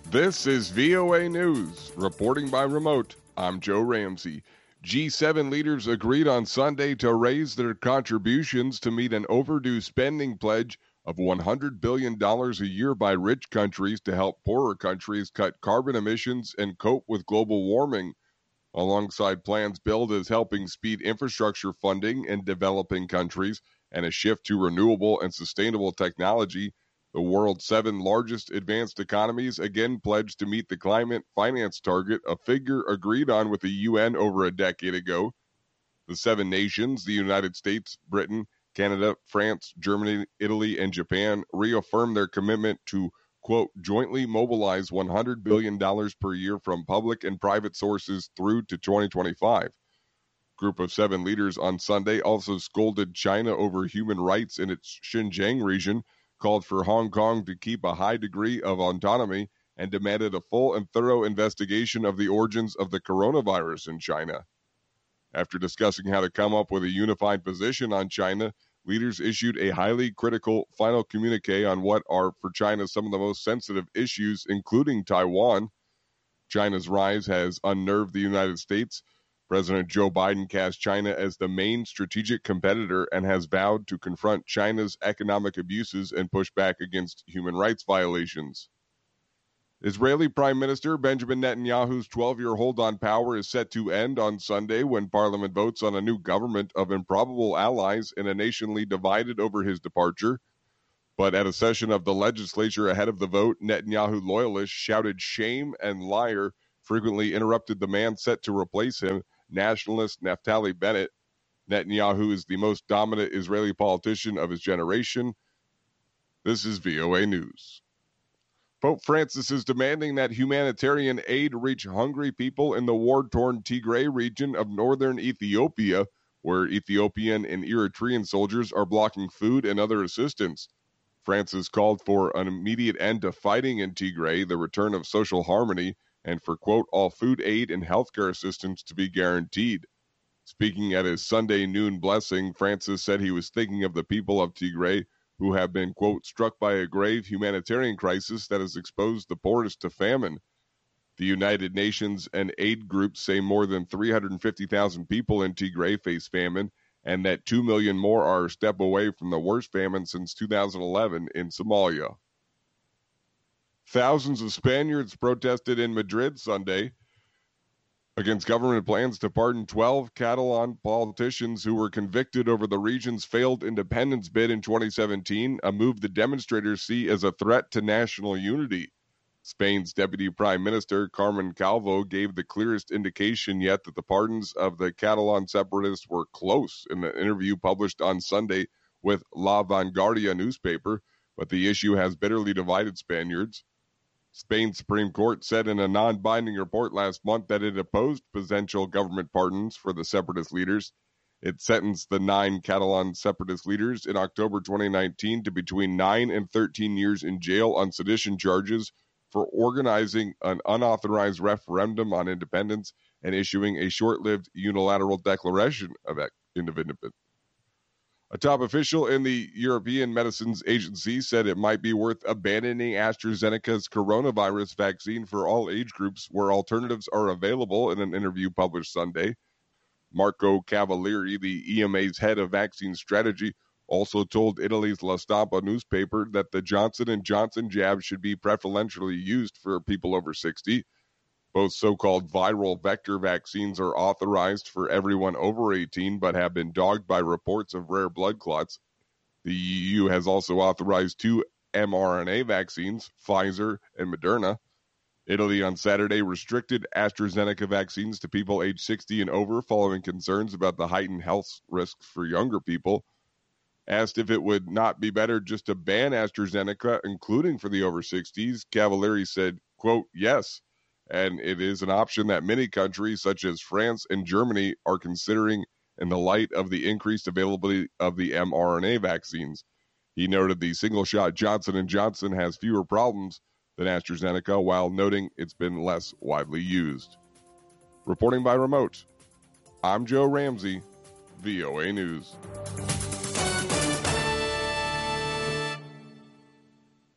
This is VOA News. Reporting by remote, I'm Joe Ramsey. G7 leaders agreed on Sunday to raise their contributions to meet an overdue spending pledge of $100 billion a year by rich countries to help poorer countries cut carbon emissions and cope with global warming. Alongside plans billed as helping speed infrastructure funding in developing countries and a shift to renewable and sustainable technology, the world's 7 largest advanced economies again pledged to meet the climate finance target, a figure agreed on with the UN over a decade ago. The 7 nations, the United States, Britain, Canada, France, Germany, Italy, and Japan, reaffirmed their commitment to, quote, jointly mobilize $100 billion per year from public and private sources through to 2025. Group of 7 leaders on Sunday also scolded China over human rights in its Xinjiang region, called for Hong Kong to keep a high degree of autonomy, and demanded a full and thorough investigation of the origins of the coronavirus in China. After discussing how to come up with a unified position on China, leaders issued a highly critical final communique on what are, for China, some of the most sensitive issues, including Taiwan. China's rise has unnerved the United States. President Joe Biden cast China as the main strategic competitor and has vowed to confront China's economic abuses and push back against human rights violations. Israeli Prime Minister Benjamin Netanyahu's 12-year hold on power is set to end on Sunday when Parliament votes on a new government of improbable allies in a nation divided over his departure. But at a session of the legislature ahead of the vote, Netanyahu loyalists shouted shame and liar, frequently interrupted the man set to replace him, nationalist Naftali Bennett. Netanyahu is the most dominant Israeli politician of his generation. This is VOA News. Pope Francis is demanding that humanitarian aid reach hungry people in the war-torn Tigray region of northern Ethiopia, where Ethiopian and Eritrean soldiers are blocking food and other assistance. Francis called for an immediate end to fighting in Tigray, the return of social harmony, and for, quote, all food aid and healthcare assistance to be guaranteed. Speaking at his Sunday noon blessing, Francis said he was thinking of the people of Tigray who have been, quote, struck by a grave humanitarian crisis that has exposed the poorest to famine. The United Nations and aid groups say more than 350,000 people in Tigray face famine, and that 2 million more are a step away from the worst famine since 2011 in Somalia. Thousands of Spaniards protested in Madrid Sunday against government plans to pardon 12 Catalan politicians who were convicted over the region's failed independence bid in 2017, a move the demonstrators see as a threat to national unity. Spain's Deputy Prime Minister, Carmen Calvo, gave the clearest indication yet that the pardons of the Catalan separatists were close in the interview published on Sunday with La Vanguardia newspaper, but the issue has bitterly divided Spaniards. Spain's Supreme Court said in a non-binding report last month that it opposed potential government pardons for the separatist leaders. It sentenced the 9 Catalan separatist leaders in October 2019 to between 9 and 13 years in jail on sedition charges for organizing an unauthorized referendum on independence and issuing a short-lived unilateral declaration of independence. A top official in the European Medicines Agency said it might be worth abandoning AstraZeneca's coronavirus vaccine for all age groups where alternatives are available in an interview published Sunday. Marco Cavalieri, the EMA's head of vaccine strategy, also told Italy's La Stampa newspaper that the Johnson & Johnson jab should be preferentially used for people over 60. Both so-called viral vector vaccines are authorized for everyone over 18, but have been dogged by reports of rare blood clots. The EU has also authorized 2 mRNA vaccines, Pfizer and Moderna. Italy on Saturday restricted AstraZeneca vaccines to people age 60 and over following concerns about the heightened health risks for younger people. Asked if it would not be better just to ban AstraZeneca, including for the over 60s, Cavalieri said, quote, yes, and it is an option that many countries such as France and Germany are considering in the light of the increased availability of the mRNA vaccines. He noted the single-shot Johnson & Johnson has fewer problems than AstraZeneca, while noting it's been less widely used. Reporting by remote, I'm Joe Ramsey, VOA News.